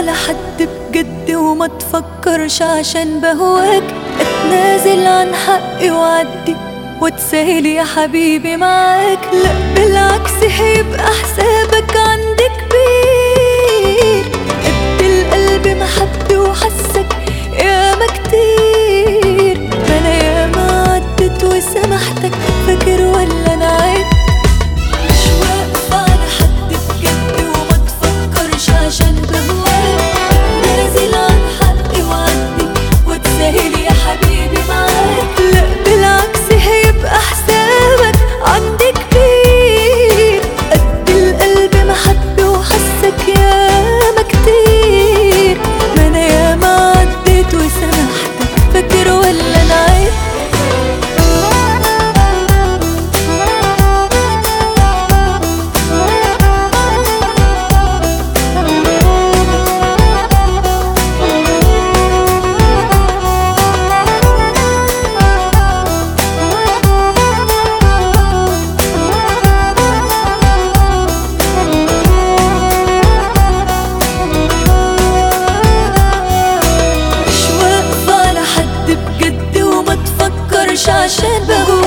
على حد بجد وما تفكرش عشان بهواك اتنازل عن حقي وعدي وتسهل يا حبيبي معاك. لا بالعكس هيبقى حسابك عندي كبير، ادي القلب محبي وحسك ياما كتير. ما انا ياما عدت وسامحتك، فاكر ولا انا عيب؟ مش واقفة على حد بجد وما تفكرش عشان بهواك نازل عن حقي وعدي وتسهل يا حبيبي معاك. لا بالعكس هيبقى حسابك عندي كبير، قد القلب محبي وحسك ياما كتير. ما انا ياما عديت وسامحتك، فاكر ولا انا عيب؟ عشان بهواك